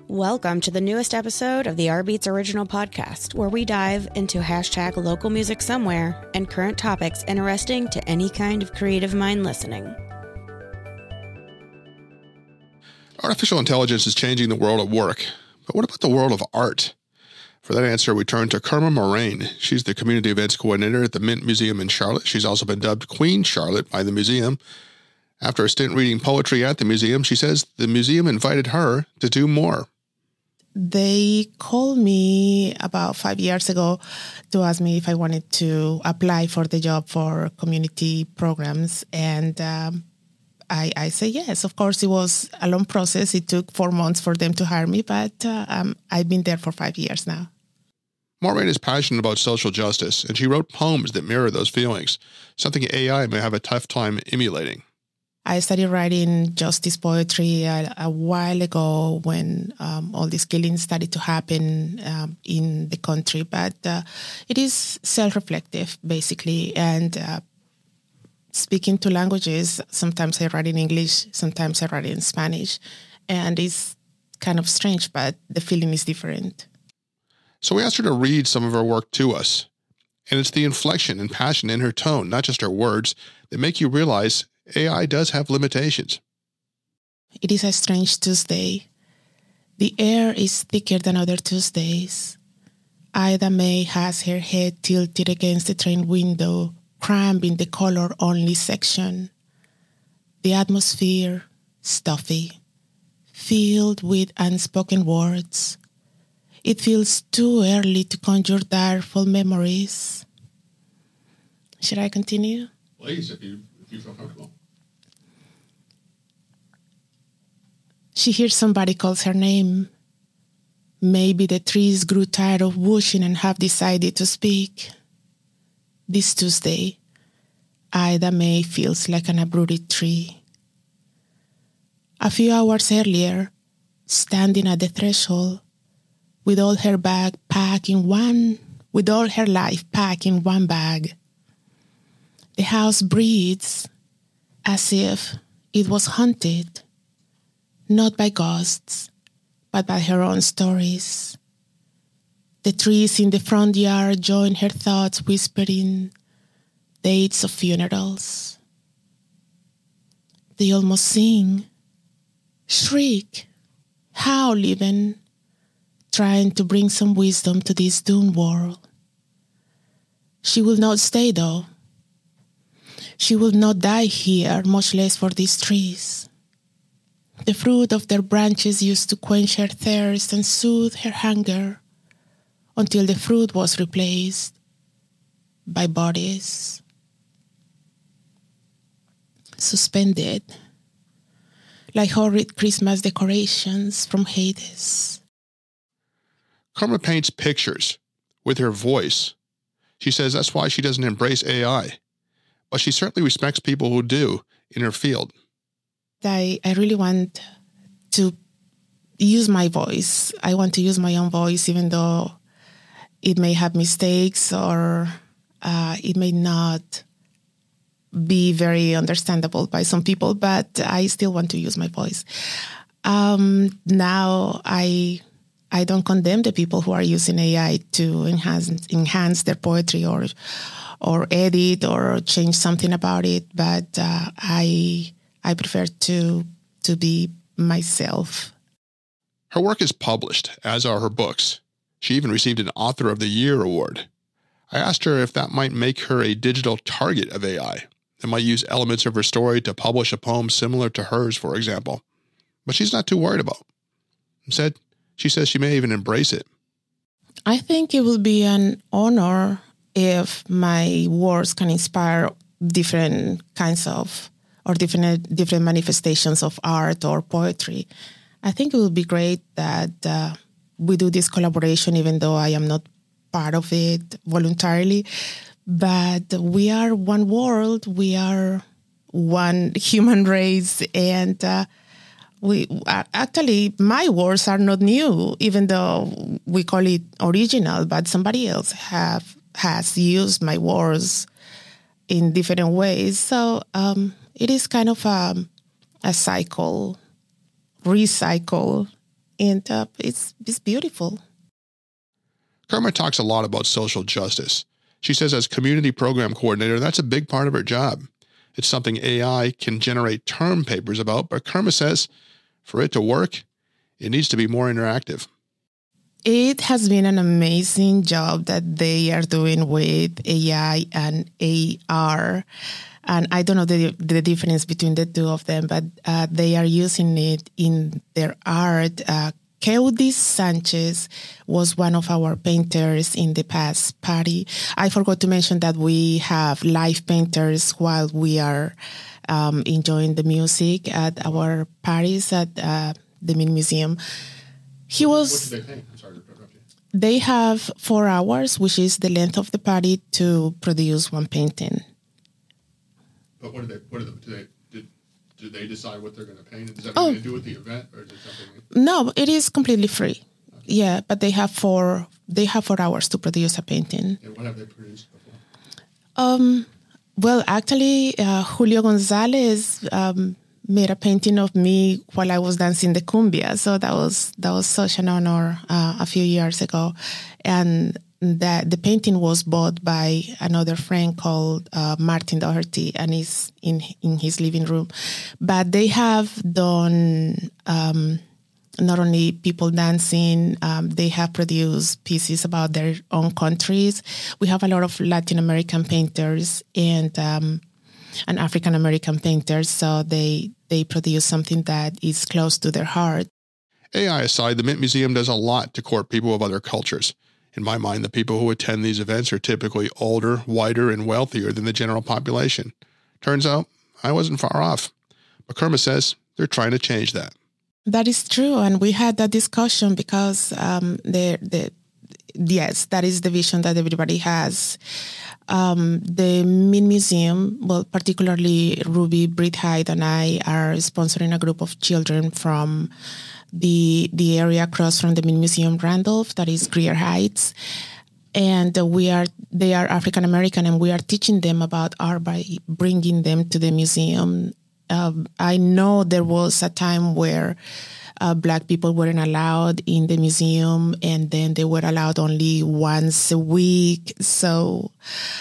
Welcome to the newest episode of the Our Beats original podcast, where we dive into hashtag local music somewhere and current topics interesting to any kind of creative mind listening. Artificial intelligence is changing the world of work, but what about the world of art? For that answer, we turn to Karma Moraine. She's the community events coordinator at the Mint Museum in Charlotte. She's also been dubbed Queen Charlotte by the museum. After a stint reading poetry at the museum, she says the museum invited her to do more. They called me about 5 years ago to ask me if I wanted to apply for the job for community programs. And I said yes. Of course, it was a long process. It took 4 months for them to hire me, but I've been there for 5 years now. Moraine is passionate about social justice, and she wrote poems that mirror those feelings, something AI may have a tough time emulating. I started writing justice poetry a while ago when all these killings started to happen in the country. But it is self-reflective, basically. And speaking two languages, sometimes I write in English, sometimes I write in Spanish. And it's kind of strange, but the feeling is different. So we asked her to read some of her work to us. And it's the inflection and passion in her tone, not just her words, that make you realize AI does have limitations. It is a strange Tuesday. The air is thicker than other Tuesdays. Ida May has her head tilted against the train window, crammed in the color-only section. The atmosphere, stuffy, filled with unspoken words. It feels too early to conjure direful memories. Should I continue? Please, if you feel comfortable. She hears somebody calls her name. Maybe the trees grew tired of whooshing and have decided to speak. This Tuesday, Ida May feels like an uprooted tree. A few hours earlier, standing at the threshold, with all her life packed in one bag. The house breathes as if it was haunted, not by ghosts, but by her own stories. The trees in the front yard join her thoughts, whispering dates of funerals. They almost sing, shriek, howl even, trying to bring some wisdom to this doomed world. She will not stay, though. She will not die here, much less for these trees. The fruit of their branches used to quench her thirst and soothe her hunger until the fruit was replaced by bodies. Suspended, like horrid Christmas decorations from Hades. Karma paints pictures with her voice. She says that's why she doesn't embrace AI, but she certainly respects people who do in her field. I really want to use my voice. I want to use my own voice, even though it may have mistakes or it may not be very understandable by some people, but I still want to use my voice. Now I don't condemn the people who are using AI to enhance their poetry or edit or change something about it, but I prefer to be myself. Her work is published, as are her books. She even received an Author of the Year award. I asked her if that might make her a digital target of AI and might use elements of her story to publish a poem similar to hers, for example. But she's not too worried about it. Instead, she says she may even embrace it. I think it will be an honor if my words can inspire different kinds of or different manifestations of art or poetry. I think it would be great that we do this collaboration, even though I am not part of it voluntarily. But we are one world, we are one human race, and actually my words are not new, even though we call it original, but somebody else has used my words in different ways. So it is kind of a cycle, recycle And it's beautiful. Karma talks a lot about social justice. She says as community program coordinator, that's a big part of her job. It's something AI can generate term papers about, but Karma says for it to work, it needs to be more interactive. It has been an amazing job that they are doing with AI and AR. And I don't know the difference between the two of them, but they are using it in their art. Keudis Sanchez was one of our painters in the past party. I forgot to mention that we have live painters while we are enjoying the music at our parties at the Mini Museum. What did they paint? I'm sorry to interrupt you. They have 4 hours, which is the length of the party, to produce one painting. But do they decide what they're going to paint? Does that have anything to do with the event, or is it something? No, it is completely free. Okay. Yeah, but they have 4 hours to produce a painting. And what have they produced before? Well, actually, Julio Gonzalez made a painting of me while I was dancing the cumbia. So that was such an honor a few years ago, and that the painting was bought by another friend called Martin Doherty, and is in his living room. But they have done not only people dancing, they have produced pieces about their own countries. We have a lot of Latin American painters and African American painters, so they produce something that is close to their heart. AI aside, the Mint Museum does a lot to court people of other cultures. In my mind, the people who attend these events are typically older, whiter, and wealthier than the general population. Turns out, I wasn't far off. But Karma says they're trying to change that. That is true, and we had that discussion because yes, that is the vision that everybody has. The Mint Museum, well, particularly Ruby, Brit Hyde, and I are sponsoring a group of children from the area across from the Mint Museum Randolph, that is Greer Heights. And they are African American, and we are teaching them about art by bringing them to the museum. I know there was a time where Black people weren't allowed in the museum, and then they were allowed only once a week. So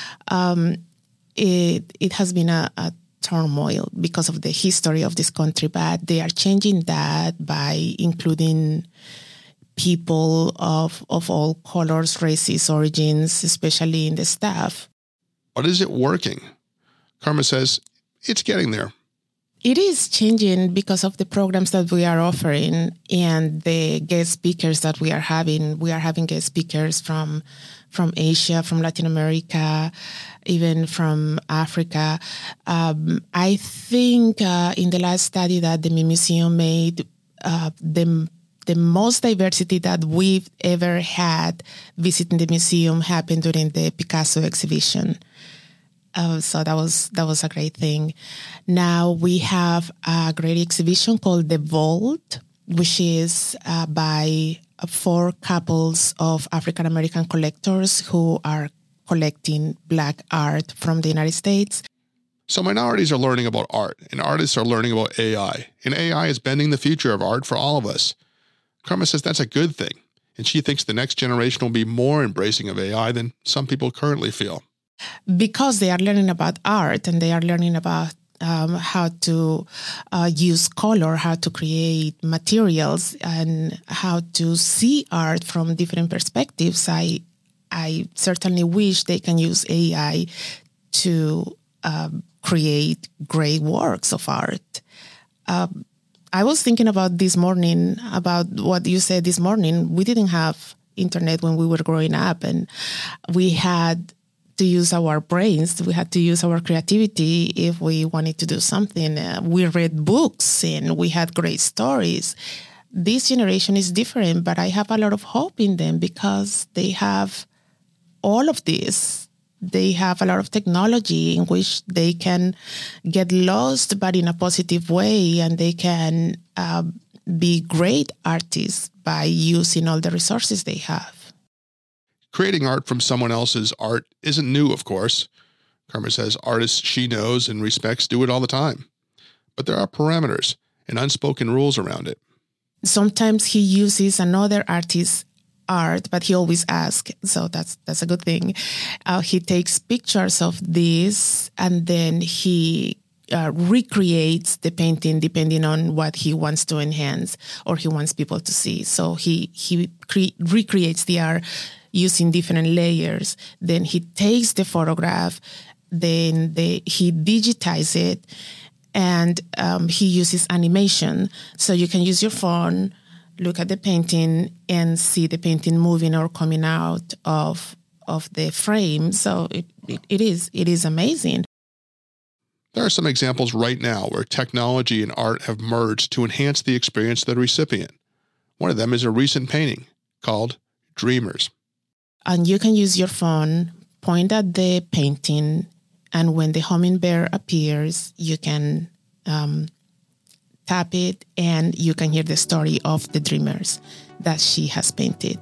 it has been a turmoil because of the history of this country, but they are changing that by including people of all colors, races, origins, especially in the staff. But is it working? Karma says it's getting there. It is changing because of the programs that we are offering and the guest speakers that we are having. We are having guest speakers from Asia, from Latin America, even from Africa. I think in the last study that the museum made, the most diversity that we've ever had visiting the museum happened during the Picasso exhibition. So that was a great thing. Now we have a great exhibition called The Vault, which is by 4 couples of African American collectors who are collecting Black art from the United States. So minorities are learning about art, and artists are learning about AI, and AI is bending the future of art for all of us. Karma says that's a good thing, and she thinks the next generation will be more embracing of AI than some people currently feel. Because they are learning about art, and they are learning about how to use color, how to create materials, and how to see art from different perspectives. I certainly wish they can use AI to create great works of art. I was thinking about this morning, about what you said this morning. We didn't have internet when we were growing up, and we had to use our brains. We had to use our creativity if we wanted to do something. We read books and we had great stories. This generation is different, but I have a lot of hope in them because they have all of this. They have a lot of technology in which they can get lost, but in a positive way, and they can be great artists by using all the resources they have. Creating art from someone else's art isn't new, of course. Karma says artists she knows and respects do it all the time. But there are parameters and unspoken rules around it. Sometimes he uses another artist's art, but he always asks, so that's a good thing. He takes pictures of this and then he recreates the painting depending on what he wants to enhance or he wants people to see. So he recreates the art using different layers. Then he takes the photograph, then he digitizes it, and he uses animation. So you can use your phone, look at the painting, and see the painting moving or coming out of the frame. So it is amazing. There are some examples right now where technology and art have merged to enhance the experience of the recipient. One of them is a recent painting called Dreamers. And you can use your phone, point at the painting, and when the hummingbird appears, you can tap it and you can hear the story of the dreamers that she has painted.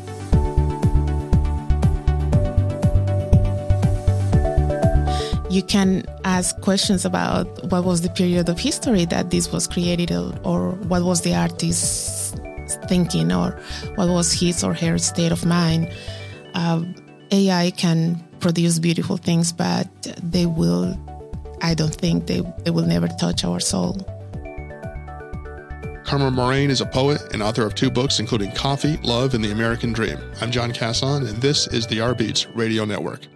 You can ask questions about what was the period of history that this was created, or what was the artist's thinking, or what was his or her state of mind. AI can produce beautiful things, but I don't think they will never touch our soul. Carmen Moraine is a poet and author of 2 books, including Coffee, Love, and the American Dream. I'm John Casson, and this is the Our Beats Radio Network.